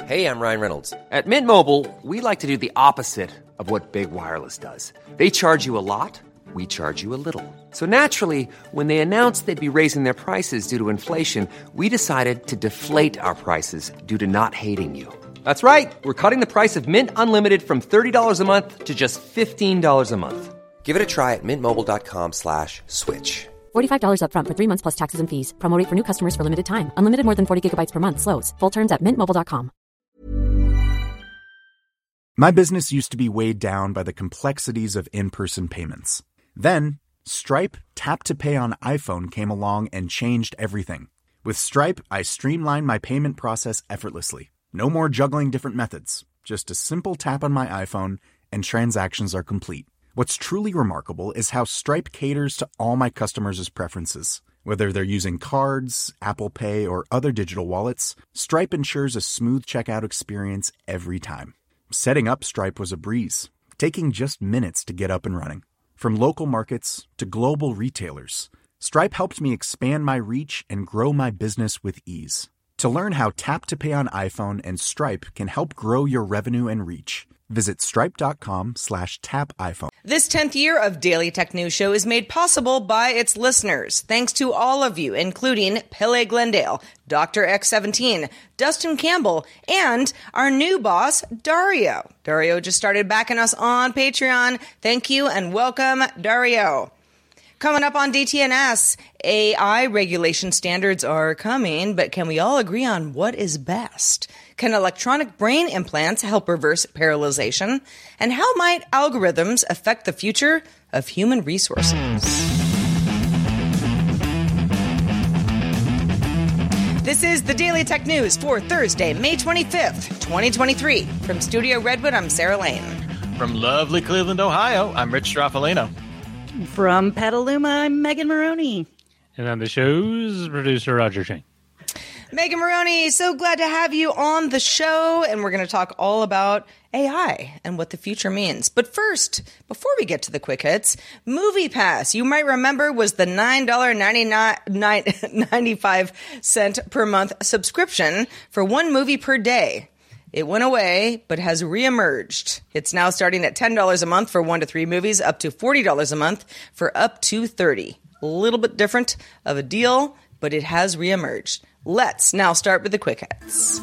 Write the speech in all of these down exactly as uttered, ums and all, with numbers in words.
Hey, I'm Ryan Reynolds. At Mint Mobile, we like to do the opposite of what Big Wireless does. They charge you a lot, we charge you a little. So naturally, when they announced they'd be raising their prices due to inflation, we decided to deflate our prices due to not hating you. That's right. We're cutting the price of Mint Unlimited from thirty dollars a month to just fifteen dollars a month. Give it a try at mintmobile.com slash switch. forty-five dollars up front for three months plus taxes and fees. Promo rate for new customers for limited time. Unlimited more than forty gigabytes per month. Slows full terms at mint mobile dot com. My business used to be weighed down by the complexities of in-person payments. Then, Stripe Tap to Pay on iPhone came along and changed everything. With Stripe, I streamlined my payment process effortlessly. No more juggling different methods. Just a simple tap on my iPhone and transactions are complete. What's truly remarkable is how Stripe caters to all my customers' preferences. Whether they're using cards, Apple Pay, or other digital wallets, Stripe ensures a smooth checkout experience every time. Setting up Stripe was a breeze, taking just minutes to get up and running. From local markets to global retailers, Stripe helped me expand my reach and grow my business with ease. To learn how Tap to Pay on iPhone and Stripe can help grow your revenue and reach, visit stripe.com slash tap iPhone. This tenth year of Daily Tech News Show is made possible by its listeners. Thanks to all of you, including Pele Glendale, Doctor X seventeen, Dustin Campbell, and our new boss, Dario. Dario just started backing us on Patreon. Thank you and welcome, Dario. Coming up on D T N S, A I regulation standards are coming, but can we all agree on what is best? Can electronic brain implants help reverse paralyzation? And how might algorithms affect the future of human resources? This is the Daily Tech News for Thursday, May twenty-fifth, twenty twenty-three. From Studio Redwood, I'm Sarah Lane. From lovely Cleveland, Ohio, I'm Rich Straffolino. From Petaluma, I'm Megan Maroney. And on the show's producer, Roger Chang. Megan Maroney, so glad to have you on the show, and we're going to talk all about A I and what the future means. But first, before we get to the quick hits, MoviePass, you might remember, was the nine dollars and ninety-five cents per month subscription for one movie per day. It went away, but has reemerged. It's now starting at ten dollars a month for one to three movies, up to forty dollars a month for up to thirty. A little bit different of a deal, but it has reemerged. Let's now start with the quick hits.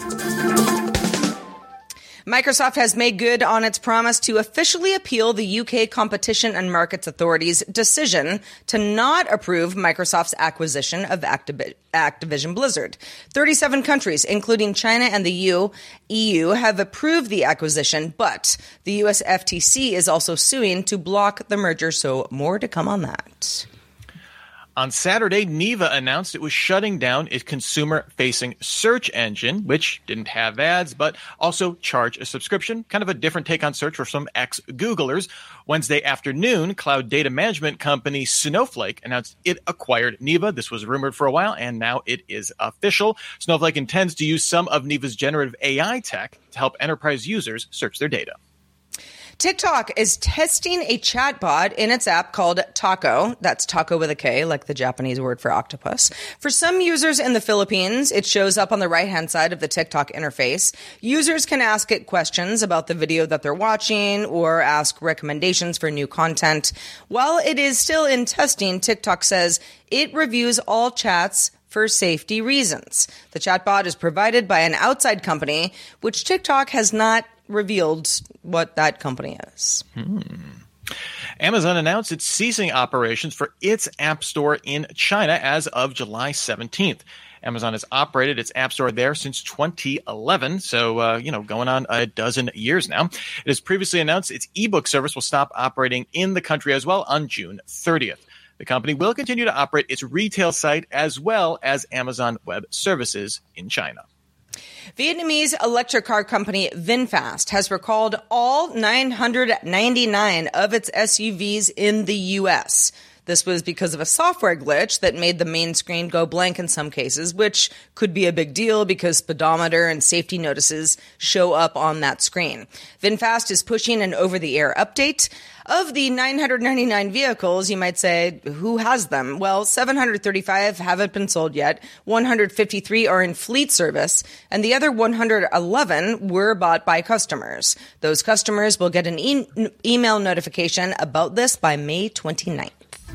Microsoft has made good on its promise to officially appeal the U K Competition and Markets Authority's decision to not approve Microsoft's acquisition of Activ- Activision Blizzard. thirty-seven countries, including China and the E U, have approved the acquisition, but the U S F T C is also suing to block the merger, so more to come on that. On Saturday, Neeva announced it was shutting down its consumer-facing search engine, which didn't have ads, but also charged a subscription, kind of a different take on search for some ex-Googlers. Wednesday afternoon, cloud data management company Snowflake announced it acquired Neeva. This was rumored for a while, and now it is official. Snowflake intends to use some of Neeva's generative A I tech to help enterprise users search their data. TikTok is testing a chatbot in its app called Taco. That's taco with a K, like the Japanese word for octopus. For some users in the Philippines, it shows up on the right-hand side of the TikTok interface. Users can ask it questions about the video that they're watching or ask recommendations for new content. While it is still in testing, TikTok says it reviews all chats for safety reasons. The chatbot is provided by an outside company, which TikTok has not revealed what that company is. Hmm. Amazon announced it's ceasing operations for its App Store in China as of July seventeenth. Amazon has operated its App Store there since twenty eleven, so, uh, you know, going on a dozen years now. It has previously announced its ebook service will stop operating in the country as well on June thirtieth. The company will continue to operate its retail site as well as Amazon Web Services in China. Vietnamese electric car company VinFast has recalled all nine hundred ninety-nine of its S U Vs in the U S. This was because of a software glitch that made the main screen go blank in some cases, which could be a big deal because speedometer and safety notices show up on that screen. VinFast is pushing an over-the-air update. Of the nine hundred ninety-nine vehicles, you might say, who has them? Well, seven hundred thirty-five haven't been sold yet, one hundred fifty-three are in fleet service, and the other one hundred eleven were bought by customers. Those customers will get an e- email notification about this by May twenty-ninth.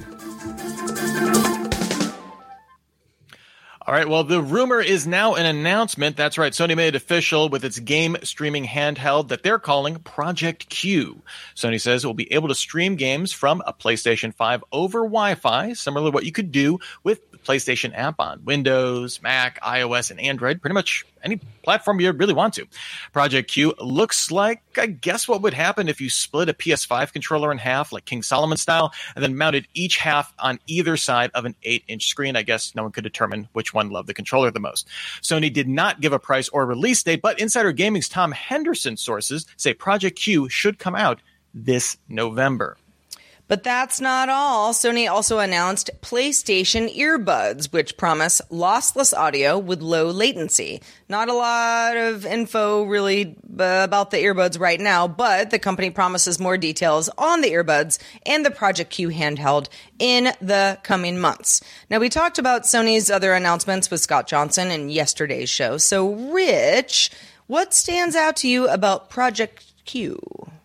All right, well, the rumor is now an announcement. That's right. Sony made it official with its game streaming handheld that they're calling Project Q. Sony says it will be able to stream games from a PlayStation five over Wi-Fi, similar to what you could do with the PlayStation app on Windows, Mac, iOS, and Android, pretty much any platform you really want to. Project Q looks like, I guess, what would happen if you split a P S five controller in half, like King Solomon style, and then mounted each half on either side of an eight-inch screen. I guess no one could determine which one loved the controller the most. Sony did not give a price or release date, but Insider Gaming's Tom Henderson sources say Project Q should come out this November. But that's not all. Sony also announced PlayStation earbuds, which promise lossless audio with low latency. Not a lot of info really about the earbuds right now, but the company promises more details on the earbuds and the Project Q handheld in the coming months. Now, we talked about Sony's other announcements with Scott Johnson in yesterday's show. So, Rich, what stands out to you about Project Q?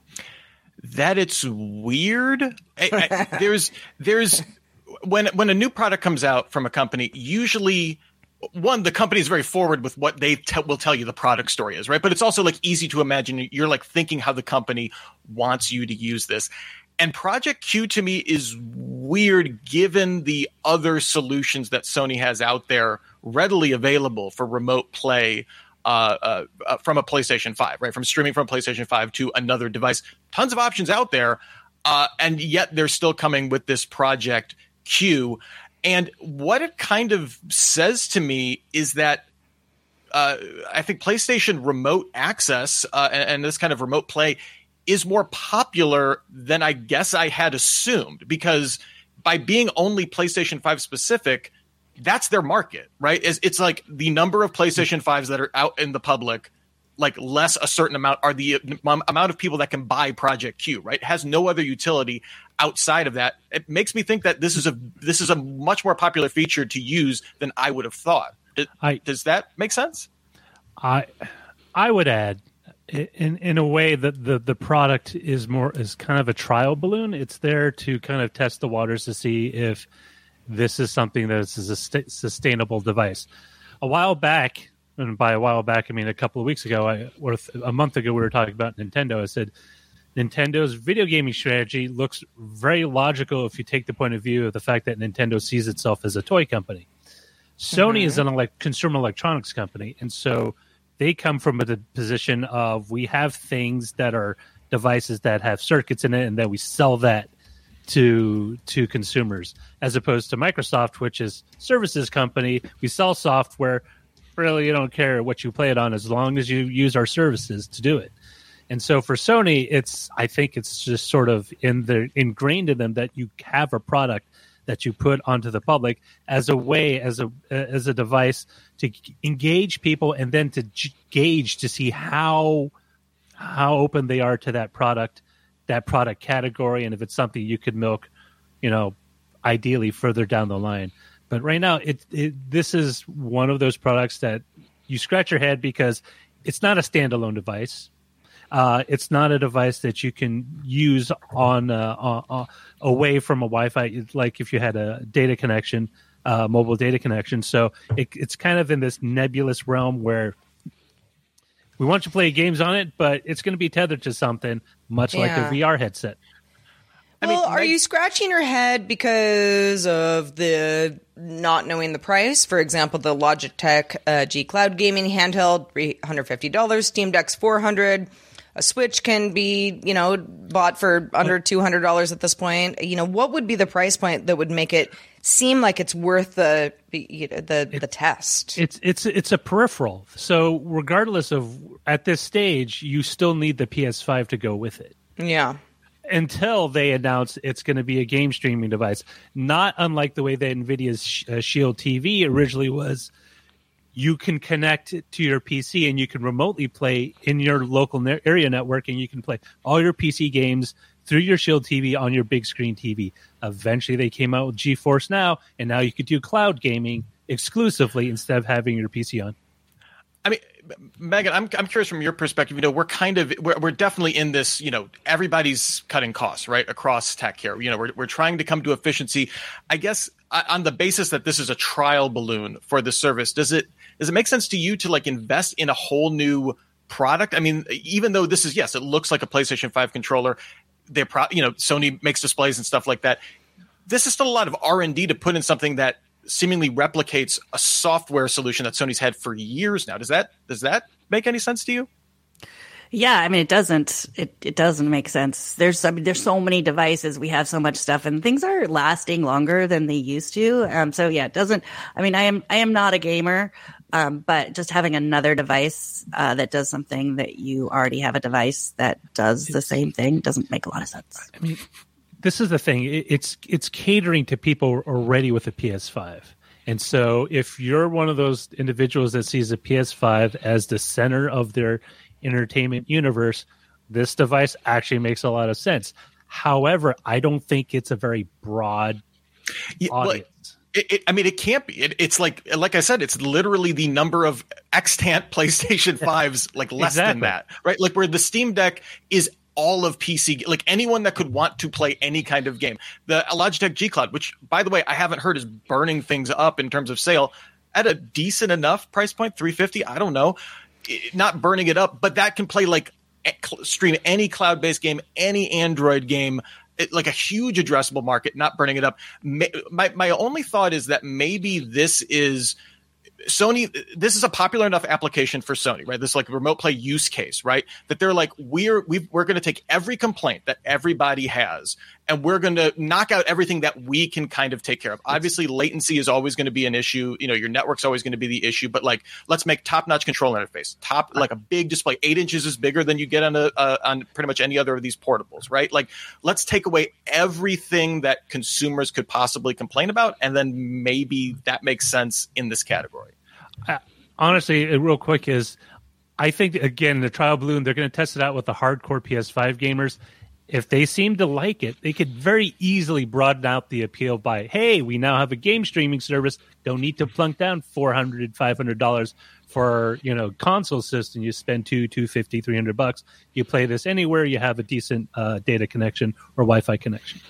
That it's weird. I, I, there's there's when when a new product comes out from a company, usually one, the company is very forward with what they te- will tell you the product story is, right? But it's also like easy to imagine. You're like thinking how the company wants you to use this. And Project Q to me is weird given the other solutions that Sony has out there readily available for remote play. Uh, uh, uh, from a PlayStation five, right? From streaming from PlayStation five to another device. Tons of options out there, uh, and yet they're still coming with this Project Q. And what it kind of says to me is that uh, I think PlayStation Remote Access uh, and, and this kind of remote play is more popular than I guess I had assumed, because by being only PlayStation five specific, that's their market, right? It's, it's like the number of PlayStation fives that are out in the public, like less a certain amount are the amount of people that can buy Project Q, right? It has no other utility outside of that. It makes me think that this is a this is a much more popular feature to use than I would have thought. Does, I, does that make sense? I I would add, in in a way, that the the product is more is kind of a trial balloon. It's there to kind of test the waters to see if this is something that is a st- sustainable device. A while back, and by a while back, I mean a couple of weeks ago, I, or a month ago, we were talking about Nintendo. I said, Nintendo's video gaming strategy looks very logical if you take the point of view of the fact that Nintendo sees itself as a toy company. Sony mm-hmm. is an elect- consumer electronics company, and so they come from a position of we have things that are devices that have circuits in it, and then we sell that to to consumers, as opposed to Microsoft, which is services company. We sell software. Really, you don't care what you play it on as long as you use our services to do it. And so for Sony, it's I think it's just sort of in the ingrained in them that you have a product that you put onto the public as a way, as a as a device to engage people, and then to g- gauge to see how how open they are to that product. that product category, and if it's something you could milk, you know, ideally further down the line. But right now, it, it this is one of those products that you scratch your head because it's not a standalone device. Uh, it's not a device that you can use on uh, uh, uh, away from a Wi-Fi, it's like if you had a data connection, uh, mobile data connection. So it, it's kind of in this nebulous realm where we want you to play games on it, but it's going to be tethered to something, much yeah. like a V R headset. Well, I mean, are my- you scratching your head because of the not knowing the price? For example, the Logitech uh, G Cloud gaming handheld, three hundred fifty dollars, Steam Deck's four hundred dollars. A Switch can be, you know, bought for under two hundred dollars at this point. You know, what would be the price point that would make it seem like it's worth the you know, the it, the test? It's it's it's a peripheral. So regardless of at this stage, you still need the P S five to go with it. Yeah. until they announce it's going to be a game streaming device. Not unlike the way that NVIDIA's uh, Shield T V originally was. You can connect it to your P C and you can remotely play in your local ne- area network, and you can play all your P C games through your Shield T V on your big screen T V. Eventually, they came out with GeForce Now, and now you could do cloud gaming exclusively instead of having your P C on. I mean, Megan, I'm I'm curious from your perspective. You know, we're kind of we're, we're definitely in this. You know, everybody's cutting costs right across tech here. You know, we're we're trying to come to efficiency. I guess on the basis that this is a trial balloon for the service, does it does it make sense to you to like invest in a whole new product? I mean, even though this is yes, it looks like a PlayStation five controller. They're pro- you know, Sony makes displays and stuff like that. This is still a lot of R and D to put in something that seemingly replicates a software solution that Sony's had for years now. Does that does that make any sense to you? Yeah, I mean, it doesn't. It, it doesn't make sense. There's I mean, there's so many devices. We have so much stuff, and things are lasting longer than they used to. Um, so yeah, it doesn't. I mean, I am I am not a gamer, um, but just having another device uh, that does something that you already have a device that does the same thing doesn't make a lot of sense. I mean, this is the thing. It's it's catering to people already with a P S five. And so if you're one of those individuals that sees a P S five as the center of their entertainment universe, this device actually makes a lot of sense. However, I don't think it's a very broad yeah, audience. It, it, I mean, it can't be. It, it's like, like I said, it's literally the number of extant PlayStation fives, like less exactly. than that, right? Like where the Steam Deck is all of P C, like anyone that could want to play any kind of game. The Logitech G Cloud, which by the way, I haven't heard is burning things up in terms of sale at a decent enough price point, three hundred fifty dollars. I don't know, it, not burning it up, but that can play like stream any cloud-based game, any Android game, it, like a huge addressable market, not burning it up. My, my, my only thought is that maybe this is Sony, this is a popular enough application for Sony, right? This like remote play use case, right? That they're like, we're we've, we're going to take every complaint that everybody has, and we're going to knock out everything that we can kind of take care of. Obviously, latency is always going to be an issue. You know, your network's always going to be the issue. But like, let's make top-notch control interface, top like a big display, eight inches is bigger than you get on a uh, on pretty much any other of these portables, right? Like, let's take away everything that consumers could possibly complain about, and then maybe that makes sense in this category. Uh, honestly, real quick is, I think, again, the trial balloon, they're going to test it out with the hardcore P S five gamers. If they seem to like it, they could very easily broaden out the appeal by, hey, we now have a game streaming service. Don't need to plunk down four hundred dollars, five hundred dollars for, you know, console system. You spend two, two fifty, three hundred bucks. You play this anywhere. You have a decent uh, data connection or Wi-Fi connection.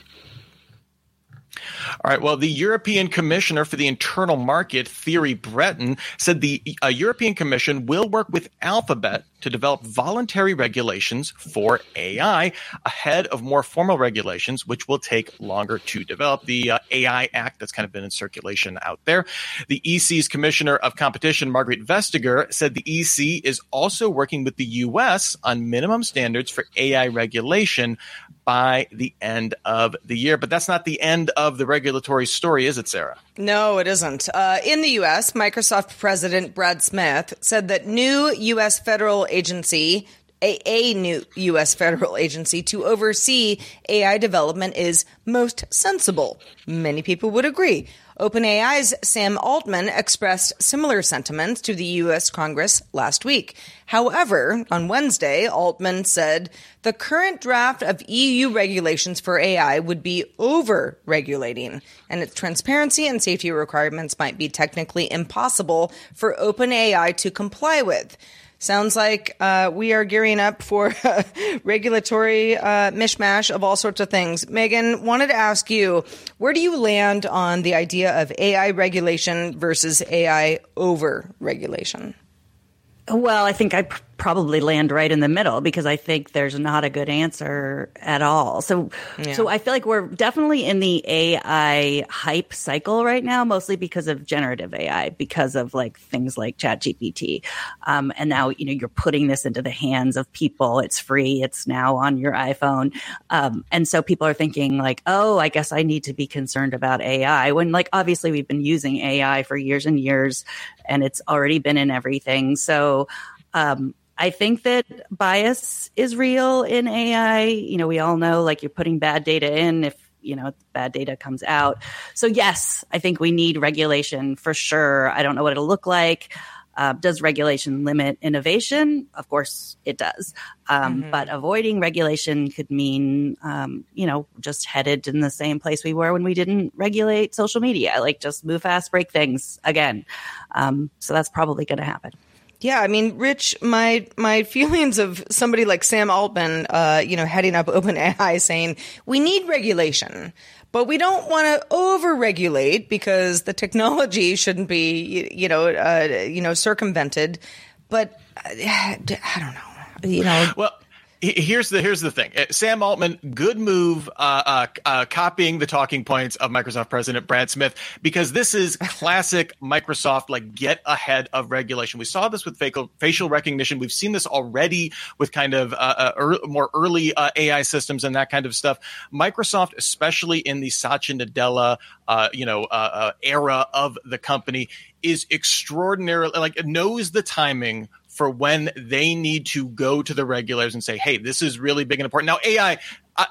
All right. Well, the European Commissioner for the Internal Market, Thierry Breton, said the uh, European Commission will work with Alphabet to develop voluntary regulations for A I ahead of more formal regulations, which will take longer to develop. The uh, A I Act that's kind of been in circulation out there. The E C's Commissioner of Competition, Margrethe Vestager, said the E C is also working with the U S on minimum standards for A I regulation by the end of the year. But that's not the end of the regulatory story, is it, Sarah? No, it isn't. Uh, in the U S, Microsoft President Brad Smith said that new U S federal agency, a, a new U S federal agency to oversee A I development is most sensible. Many people would agree. OpenAI's Sam Altman expressed similar sentiments to the U S Congress last week. However, on Wednesday, Altman said the current draft of E U regulations for A I would be over-regulating, and its transparency and safety requirements might be technically impossible for OpenAI to comply with. Sounds like uh, we are gearing up for a regulatory uh, mishmash of all sorts of things. Megan, wanted to ask you, where do you land on the idea of A I regulation versus A I over-regulation? Well, I think I pr- probably land right in the middle because I think there's not a good answer at all. So, yeah. so I feel like we're definitely in the A I hype cycle right now, mostly because of generative A I, because of like things like ChatGPT. Um, and now, you know, you're putting this into the hands of people. It's free. It's now on your iPhone. Um, and so people are thinking like, oh, I guess I need to be concerned about A I when like, obviously we've been using A I for years and years and it's already been in everything. So, um, I think that bias is real in A I. You know, we all know, like, you're putting bad data in if, you know, bad data comes out. So yes, I think we need regulation for sure. I don't know what it'll look like. Uh, does regulation limit innovation? Of course it does. Um, mm-hmm. But avoiding regulation could mean, um, you know, just headed in the same place we were when we didn't regulate social media, like just move fast, break things again. Um, so that's probably going to happen. Yeah, I mean, Rich, my my feelings of somebody like Sam Altman, uh, you know, heading up OpenAI saying we need regulation, but we don't want to over-regulate because the technology shouldn't be, you know, uh, you know, circumvented. But uh, I don't know, you know. Well, here's the here's the thing. Sam Altman, good move, uh, uh, uh, copying the talking points of Microsoft President Brad Smith, because this is classic Microsoft, like, get ahead of regulation. We saw this with facial facial recognition. We've seen this already with kind of uh, uh, er, more early uh, A I systems and that kind of stuff. Microsoft, especially in the Satya Nadella, uh, you know, uh, uh, era of the company, is extraordinarily, like, knows the timing for when they need to go to the regulators and say, hey, this is really big and important. Now, A I, I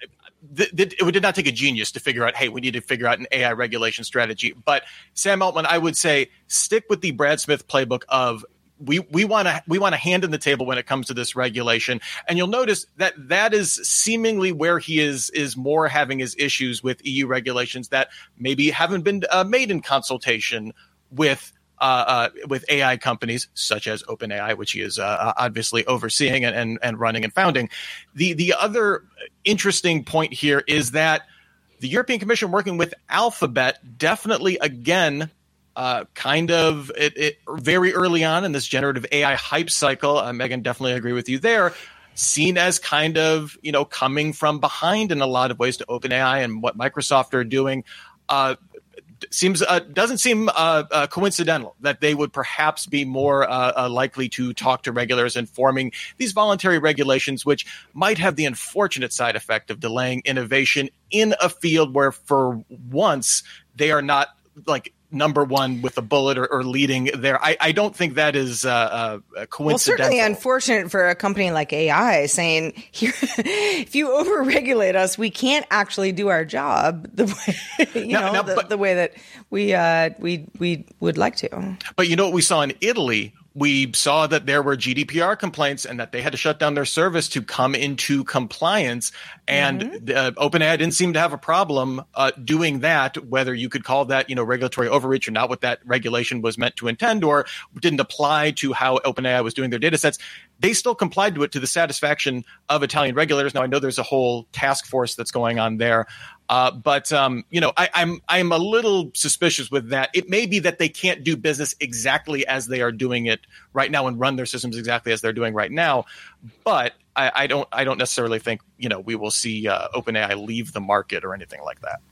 th- th- it did not take a genius to figure out, hey, we need to figure out an A I regulation strategy. But Sam Altman, I would say, stick with the Brad Smith playbook of we we want to we want a hand in the table when it comes to this regulation. And you'll notice that that is seemingly where he is is more having his issues with E U regulations that maybe haven't been uh, made in consultation with Uh, uh, with A I companies such as OpenAI, which he is uh, obviously overseeing and, and, and running and founding. The the other interesting point here is that the European Commission, working with Alphabet, definitely, again, uh, kind of it, it, very early on in this generative A I hype cycle, uh, Megan, definitely agree with you there, seen as kind of, you know, coming from behind in a lot of ways to OpenAI and what Microsoft are doing. Uh, Seems uh, doesn't seem uh, uh, coincidental that they would perhaps be more uh, uh, likely to talk to regulators and forming these voluntary regulations, which might have the unfortunate side effect of delaying innovation in a field where, for once, they are not, like, number one with a bullet or, or leading there. I, I don't think that is uh, uh, coincidental. Well, certainly unfortunate for a company like A I saying, Here, if you overregulate us, we can't actually do our job the way, you now, know, now, the, but, the way that we uh, we we would like to. But you know what we saw in Italy? We saw that there were G D P R complaints and that they had to shut down their service to come into compliance. And mm-hmm. uh, OpenAI didn't seem to have a problem uh, doing that, whether you could call that, you know, regulatory overreach or not, what that regulation was meant to intend, or didn't apply to how OpenAI was doing their data sets. They still complied to it to the satisfaction of Italian regulators. Now, I know there's a whole task force that's going on there. Uh, but, um, you know, I, I'm I'm a little suspicious with that. It may be that they can't do business exactly as they are doing it right now and run their systems exactly as they're doing right now. But I, I don't I don't necessarily think, you know, we will see uh, OpenAI leave the market or anything like that.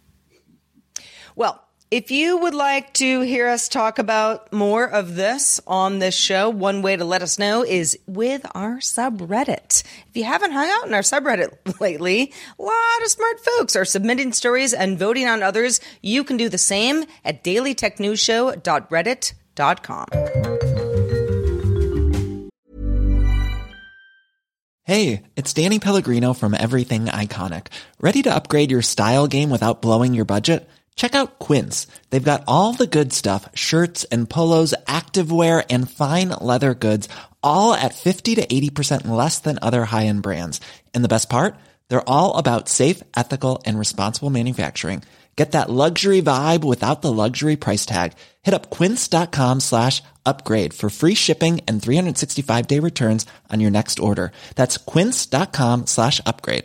Well, if you would like to hear us talk about more of this on this show, one way to let us know is with our subreddit. If you haven't hung out in our subreddit lately, a lot of smart folks are submitting stories and voting on others. You can do the same at daily tech news show dot reddit dot com. Hey, it's Danny Pellegrino from Everything Iconic. Ready to upgrade your style game without blowing your budget? Check out Quince. They've got all the good stuff, shirts and polos, activewear, and fine leather goods, all at fifty to eighty percent less than other high-end brands. And the best part? They're all about safe, ethical, and responsible manufacturing. Get that luxury vibe without the luxury price tag. Hit up quince.com slash upgrade for free shipping and three sixty-five day returns on your next order. That's quince.com slash upgrade.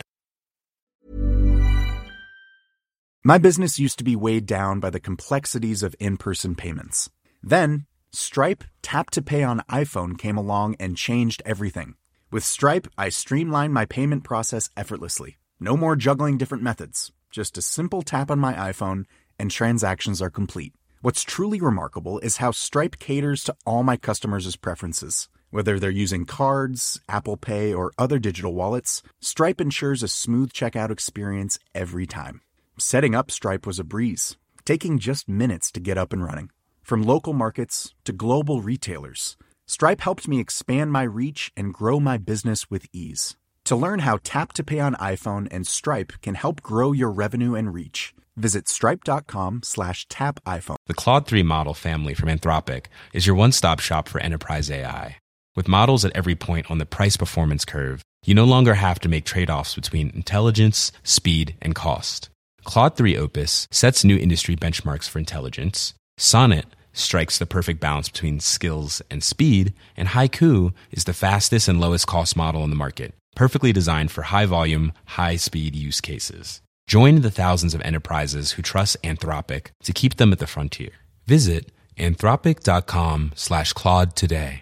My business used to be weighed down by the complexities of in-person payments. Then, Stripe Tap to Pay on iPhone came along and changed everything. With Stripe, I streamlined my payment process effortlessly. No more juggling different methods. Just a simple tap on my iPhone and transactions are complete. What's truly remarkable is how Stripe caters to all my customers' preferences. Whether they're using cards, Apple Pay, or other digital wallets, Stripe ensures a smooth checkout experience every time. Setting up Stripe was a breeze, taking just minutes to get up and running. From local markets to global retailers, Stripe helped me expand my reach and grow my business with ease. To learn how Tap to Pay on iPhone and Stripe can help grow your revenue and reach, visit stripe.com slash tap iPhone. The Claude three model family from Anthropic is your one-stop shop for enterprise A I. With models at every point on the price-performance curve, you no longer have to make trade-offs between intelligence, speed, and cost. Claude three Opus sets new industry benchmarks for intelligence. Sonnet strikes the perfect balance between skills and speed. And Haiku is the fastest and lowest cost model in the market, perfectly designed for high-volume, high-speed use cases. Join the thousands of enterprises who trust Anthropic to keep them at the frontier. Visit anthropic.com slash Claude today.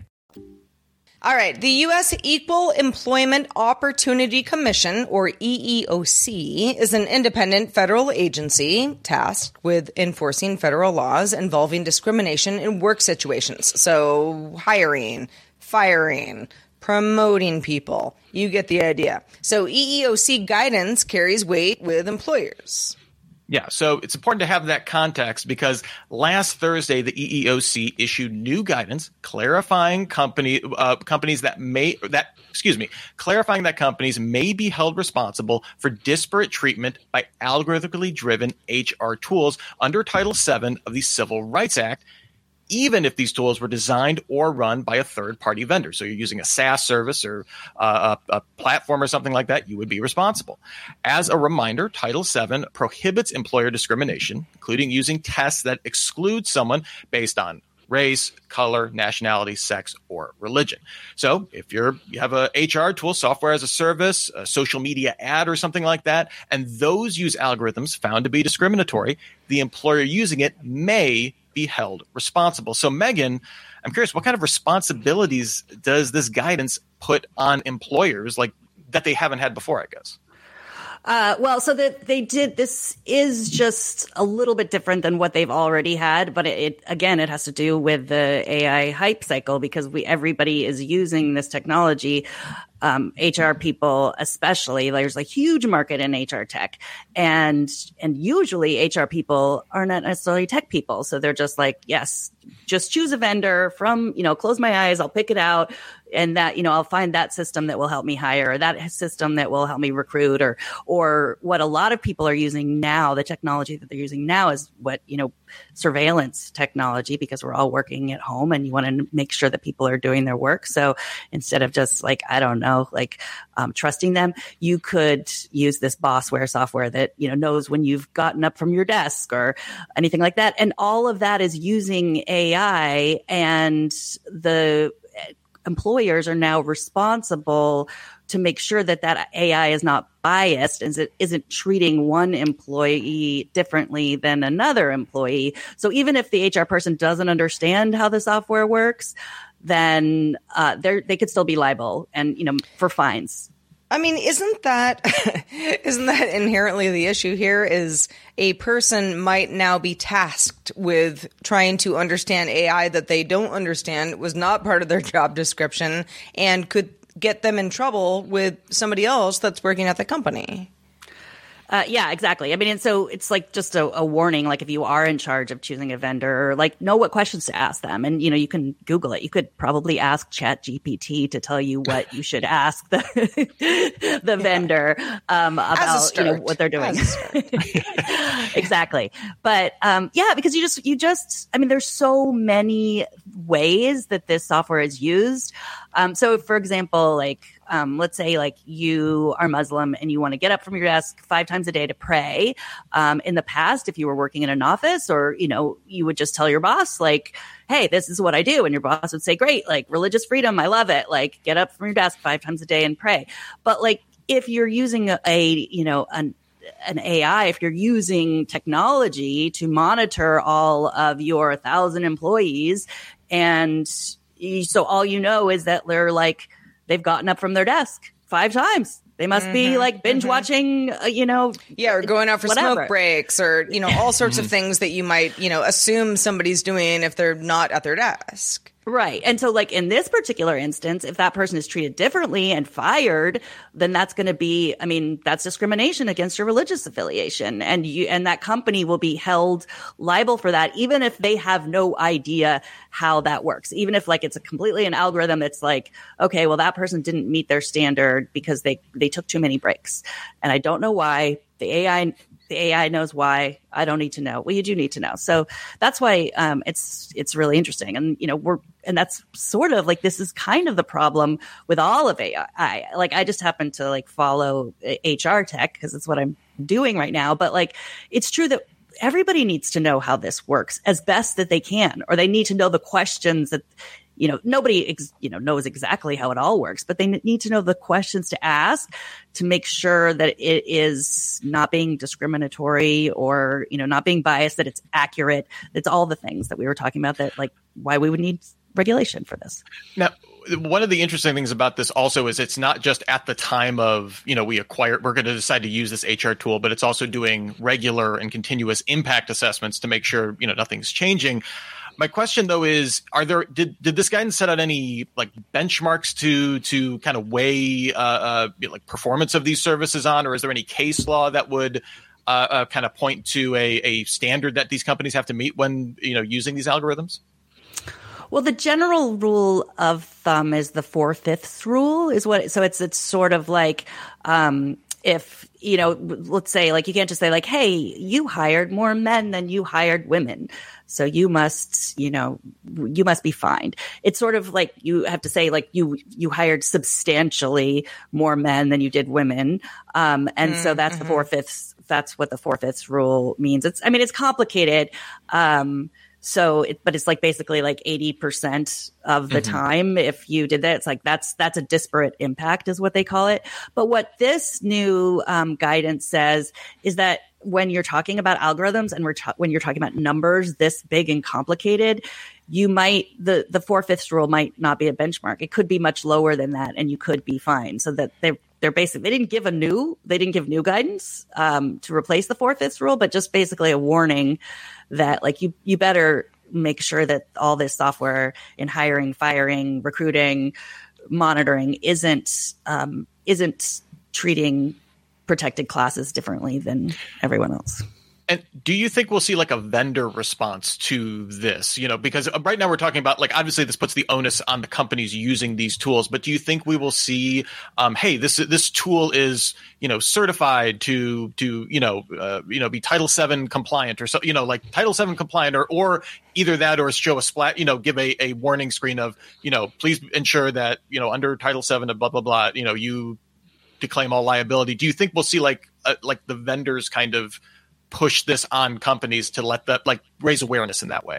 All right. The U S Equal Employment Opportunity Commission, or E E O C, is an independent federal agency tasked with enforcing federal laws involving discrimination in work situations. So hiring, firing, promoting people. You get the idea. So E E O C guidance carries weight with employers. Yeah, so it's important to have that context because last Thursday, the E E O C issued new guidance clarifying company uh, companies that may that excuse me clarifying that companies may be held responsible for disparate treatment by algorithmically driven H R tools under Title seven of the Civil Rights Act, even if these tools were designed or run by a third-party vendor. So you're using a SaaS service or uh, a, a platform or something like that, you would be responsible. As a reminder, Title seven prohibits employer discrimination, including using tests that exclude someone based on race, color, nationality, sex, or religion. So if you're you have a H R tool, software as a service, a social media ad or something like that, and those use algorithms found to be discriminatory, the employer using it may be held responsible. So Megan, I'm curious, what kind of responsibilities does this guidance put on employers like that they haven't had before, I guess? Uh, well, so that they did, this is just a little bit different than what they've already had, but it, it again, it has to do with the A I hype cycle because we, everybody is using this technology. Um, H R people, especially, there's a huge market in H R tech, and and usually H R people are not necessarily tech people, so they're just like, yes, just choose a vendor from, you know, close my eyes, I'll pick it out, and that, you know, I'll find that system that will help me hire, or that system that will help me recruit, or or what a lot of people are using now, the technology that they're using now is what, you know, surveillance technology, because we're all working at home and you want to make sure that people are doing their work. So instead of just like, I don't know, like um, trusting them, you could use this bossware software that, you know, knows when you've gotten up from your desk or anything like that. And all of that is using A I, and the employers are now responsible to make sure that that A I is not biased and it isn't treating one employee differently than another employee. So even if the H R person doesn't understand how the software works, then uh, they they could still be liable and, you know, for fines. I mean, isn't that isn't that inherently the issue here? Is a person might now be tasked with trying to understand A I that they don't understand, was not part of their job description, and could get them in trouble with somebody else that's working at the company. Uh, yeah, exactly. I mean, and so it's like just a, a warning, like if you are in charge of choosing a vendor, like know what questions to ask them. And, you know, you can Google it. You could probably ask Chat G P T to tell you what you should ask the, the vendor um, about, you know, what they're doing. Exactly. But um, yeah, because you just, you just, I mean, there's so many ways that this software is used. Um, so for example, like, Um, let's say like you are Muslim and you want to get up from your desk five times a day to pray. Um, in the past, if you were working in an office, or, you know, you would just tell your boss like, hey, this is what I do. And your boss would say, great, like religious freedom. I love it. Like get up from your desk five times a day and pray. But like if you're using a, a you know, an an A I, if you're using technology to monitor all of your thousand employees, and you, so all you know is that they're like, they've gotten up from their desk five times. They must mm-hmm, be like binge mm-hmm. watching, uh, you know. Yeah, or going out for whatever. smoke breaks, or, you know, all sorts of things that you might, you know, assume somebody's doing if they're not at their desk. Right. And so like in this particular instance, if that person is treated differently and fired, then that's going to be, I mean, that's discrimination against your religious affiliation. And you, and that company will be held liable for that, even if they have no idea how that works. Even if like it's a completely an algorithm that's like, okay, well, that person didn't meet their standard because they, they took too many breaks. And I don't know why. The A I The A I knows why. I don't need to know. Well, you do need to know. So that's why um, it's it's really interesting. And, you know, we're and that's sort of like this is kind of the problem with all of A I. Like I just happen to like follow H R tech because it's what I'm doing right now. But like it's true that everybody needs to know how this works as best that they can, or they need to know the questions that, you know, nobody, ex- you know, knows exactly how it all works, but they n- need to know the questions to ask to make sure that it is not being discriminatory or, you know, not being biased, that it's accurate. It's all the things that we were talking about that like why we would need regulation for this. Now, one of the interesting things about this also is it's not just at the time of, you know, we acquire, we're going to decide to use this H R tool, but it's also doing regular and continuous impact assessments to make sure, you know, nothing's changing. My question, though, is: Are there did did this guidance set out any like benchmarks to to kind of weigh uh, uh, like performance of these services on, or is there any case law that would uh, uh, kind of point to a, a standard that these companies have to meet when, you know, using these algorithms? Well, the general rule of thumb is the four fifths rule, is what. So it's it's sort of like um, if. You know, let's say like you can't just say like, hey, you hired more men than you hired women. So you must, you know, you must be fined. It's sort of like you have to say like you you hired substantially more men than you did women. Um, and mm-hmm. so that's the four fifths. That's what the four fifths rule means. It's I mean, it's complicated. Um, So, it, but it's like basically like eighty percent of the mm-hmm. time. If you did that, it's like that's that's a disparate impact is what they call it. But what this new um, guidance says is that when you're talking about algorithms and we're ta- when you're talking about numbers this big and complicated, you might the the four fifths rule might not be a benchmark. It could be much lower than that, and you could be fined. So that they're they're basically they didn't give a new they didn't give new guidance um, to replace the four fifths rule, but just basically a warning that like you you better make sure that all this software in hiring, firing, recruiting, monitoring isn't um, isn't treating protected classes differently than everyone else. And do you think we'll see like a vendor response to this? You know, because right now we're talking about like, obviously this puts the onus on the companies using these tools, but do you think we will see, um, hey, this, this tool is, you know, certified to, to, you know, uh, you know, be Title seven compliant or so, you know, like Title seven compliant or, or either that or show a splat, you know, give a, a warning screen of, you know, please ensure that, you know, under Title seven of blah, blah, blah, you know, you to claim all liability. Do you think we'll see like, uh, like the vendors kind of push this on companies to let that like raise awareness in that way?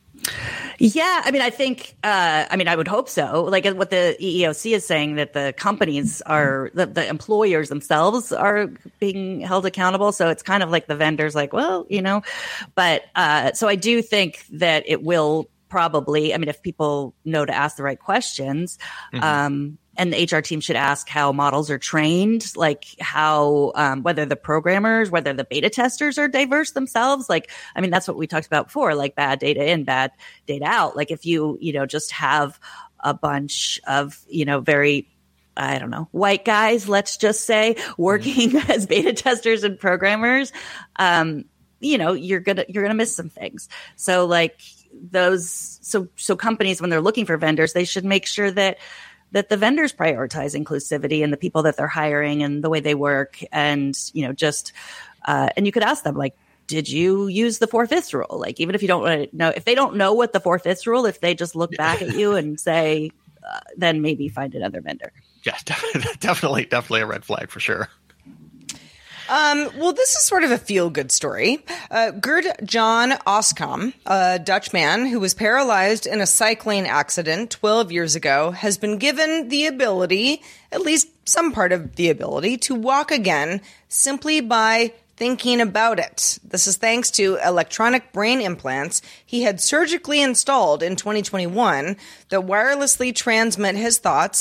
Yeah, I mean, I think, uh, I mean, I would hope so. Like what the E E O C is saying, that the companies are, the, the employers themselves are being held accountable. So it's kind of like the vendors like, well, you know, but uh, so I do think that it will probably, I mean, if people know to ask the right questions, mm-hmm. um, and the H R team should ask how models are trained, like how, um, whether the programmers, whether the beta testers are diverse themselves. Like, I mean, that's what we talked about before, like bad data in, bad data out. Like if you, you know, just have a bunch of, you know, very, I don't know, white guys, let's just say, working mm-hmm. as beta testers and programmers, um, you know, you're gonna, you're gonna miss some things. So like those, so, so companies, when they're looking for vendors, they should make sure that, that the vendors prioritize inclusivity and the people that they're hiring and the way they work. And, you know, just, uh, and you could ask them, like, did you use the four fifths rule? Like, even if you don't want to know, if they don't know what the four fifths rule, if they just look back at you and say, uh, then maybe find another vendor. Yeah, definitely, definitely a red flag for sure. Um, well, this is sort of a feel-good story. Uh, Gerd Jan Oskam, a Dutch man who was paralyzed in a cycling accident twelve years ago, has been given the ability, at least some part of the ability, to walk again simply by thinking about it. This is thanks to electronic brain implants he had surgically installed in twenty twenty-one that wirelessly transmit his thoughts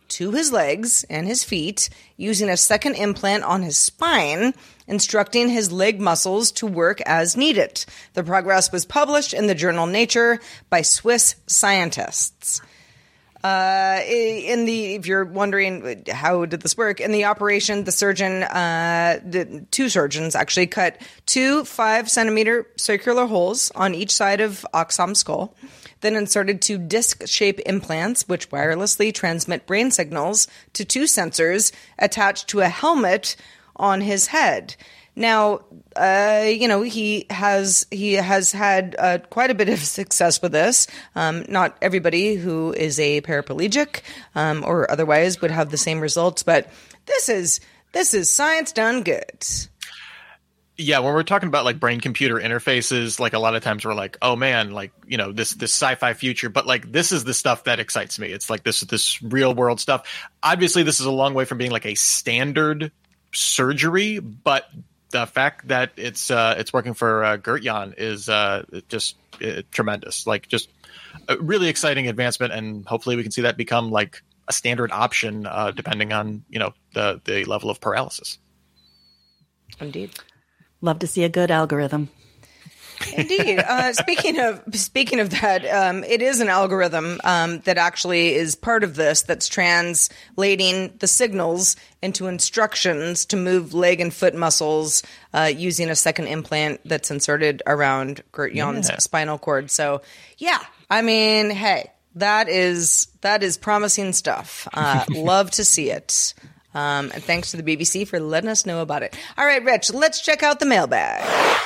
to his legs and his feet using a second implant on his spine, instructing his leg muscles to work as needed. The progress was published in the journal Nature by Swiss scientists. Uh, in the, if you're wondering how did this work, in the operation, the surgeon, uh, the two surgeons actually cut two five centimeter circular holes on each side of Aksam's skull, then inserted two disc-shaped implants, which wirelessly transmit brain signals to two sensors attached to a helmet on his head. Now, uh, you know, he has he has had uh, quite a bit of success with this. Um, not everybody who is a paraplegic um, or otherwise would have the same results, but this is this is science done good. Yeah, when we're talking about like brain computer interfaces, like a lot of times we're like, oh man, like, you know, this this sci-fi future, but like this is the stuff that excites me. It's like this this real world stuff. Obviously, this is a long way from being like a standard surgery, but the fact that it's uh, it's working for uh, Gert-Jan is uh, just uh, tremendous. Like, just a really exciting advancement, and hopefully we can see that become like a standard option, uh, depending on, you know, the the level of paralysis. Indeed, love to see a good algorithm. Indeed. Uh, speaking of speaking of that, um, it is an algorithm um, that actually is part of this that's translating the signals into instructions to move leg and foot muscles uh, using a second implant that's inserted around Gert-Jan's yeah. spinal cord. So, yeah, I mean, hey, that is that is promising stuff. Uh, love to see it. Um, and thanks to the B B C for letting us know about it. All right, Rich, let's check out the mailbag.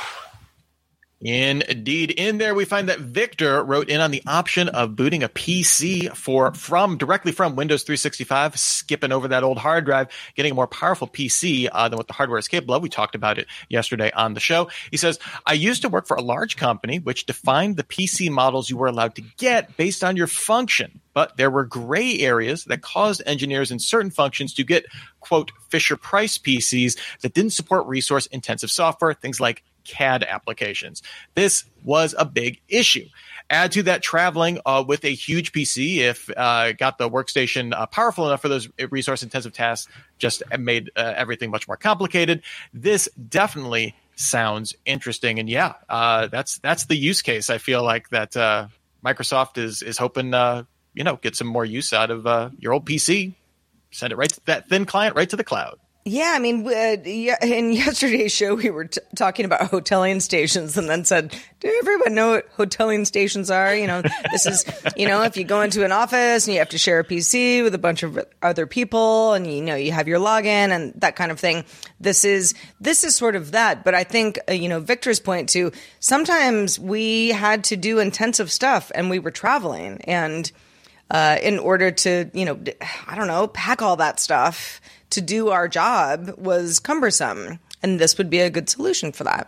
Indeed. In there, we find that Victor wrote in on the option of booting a P C for from directly from Windows three sixty-five, skipping over that old hard drive, getting a more powerful P C uh, than what the hardware is capable of. We talked about it yesterday on the show. He says, I used to work for a large company which defined the P C models you were allowed to get based on your function. But there were gray areas that caused engineers in certain functions to get, quote, Fisher-Price P Cs that didn't support resource-intensive software, things like C A D applications. This was a big issue. Add to that traveling uh, with a huge P C, if uh, got the workstation uh, powerful enough for those resource-intensive tasks, just made uh, everything much more complicated. This definitely sounds interesting. And yeah, uh, that's that's the use case. I feel like that uh, Microsoft is is hoping, uh, you know, get some more use out of uh, your old P C. Send it right to that thin client, right to the cloud. Yeah, I mean, uh, yeah, in yesterday's show, we were t- talking about hoteling stations and then said, do everyone know what hoteling stations are? You know, this is, you know, if you go into an office and you have to share a P C with a bunch of other people and, you know, you have your login and that kind of thing. This is, this is sort of that. But I think, uh, you know, Victor's point too, sometimes we had to do intensive stuff and we were traveling and, uh, in order to, you know, I don't know, pack all that stuff to do our job was cumbersome, and this would be a good solution for that.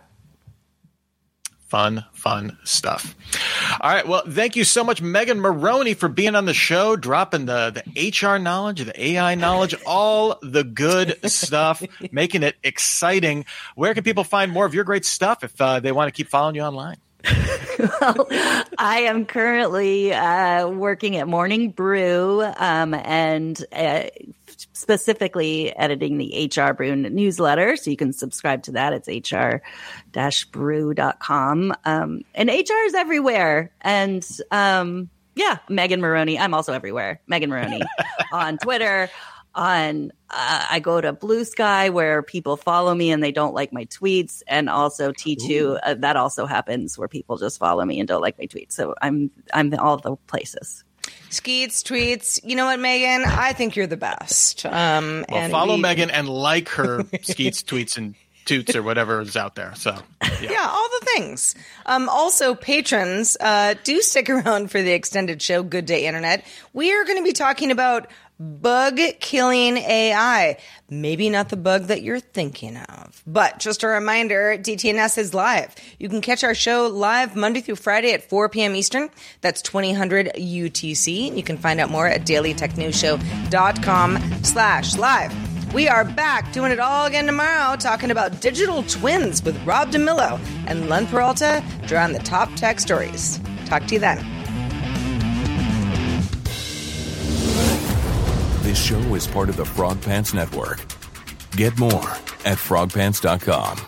Fun, fun stuff. All right. Well, thank you so much, Megan Moroney, for being on the show, dropping the, the H R knowledge, the A I knowledge, all the good stuff, making it exciting. Where can people find more of your great stuff if uh, they want to keep following you online? Well, I am currently uh, working at Morning Brew um, and uh, specifically editing the H R Brew newsletter. So you can subscribe to that. It's H R brew dot com. Um, and H R is everywhere. And um, yeah, Megan Moroney. I'm also everywhere. Megan Moroney on Twitter. On uh, I go to Blue Sky where people follow me and they don't like my tweets, and also T two uh, that also happens where people just follow me and don't like my tweets. So I'm I'm in all the places. Skeets, tweets. You know what, Megan? I think you're the best. Um, well, and follow we... Megan and like her Skeets, tweets, and toots or whatever is out there. So yeah, yeah all the things. Um, also, patrons, uh, do stick around for the extended show. Good Day Internet. We are going to be talking about bug killing A I. Maybe not the bug that you're thinking of, but just a reminder, D T N S is live. You can catch our show live Monday through Friday at four p.m. Eastern. That's twenty hundred U T C. You can find out more at daily tech news show dot com slash live. We are back doing it all again tomorrow, talking about digital twins with Rob DeMillo and Len Peralta, drawing the top tech stories. Talk to you then. This show is part of the Frog Pants Network. Get more at frog pants dot com.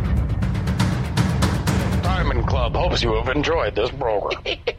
Diamond Club hopes you have enjoyed this program.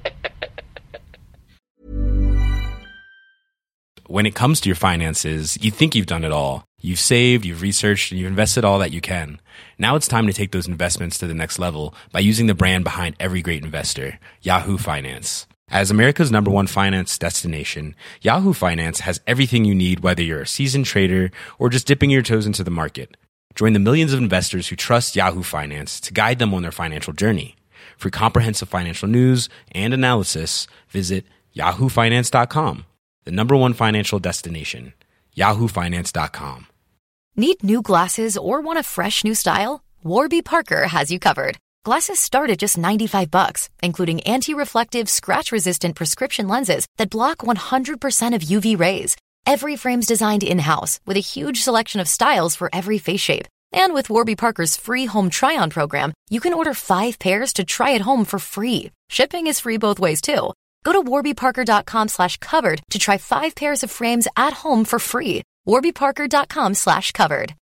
When it comes to your finances, you think you've done it all. You've saved, you've researched, and you've invested all that you can. Now it's time to take those investments to the next level by using the brand behind every great investor, Yahoo Finance. As America's number one finance destination, Yahoo Finance has everything you need, whether you're a seasoned trader or just dipping your toes into the market. Join the millions of investors who trust Yahoo Finance to guide them on their financial journey. For comprehensive financial news and analysis, visit yahoo finance dot com. The number one financial destination, yahoo finance dot com. Need new glasses or want a fresh new style? Warby Parker has you covered. Glasses start at just ninety-five bucks, including anti-reflective, scratch-resistant prescription lenses that block one hundred percent of U V rays. Every frame's designed in-house with a huge selection of styles for every face shape. And with Warby Parker's free home try-on program, you can order five pairs to try at home for free. Shipping is free both ways, too. Go to warby parker dot com slash covered to try five pairs of frames at home for free. warby parker dot com slash covered.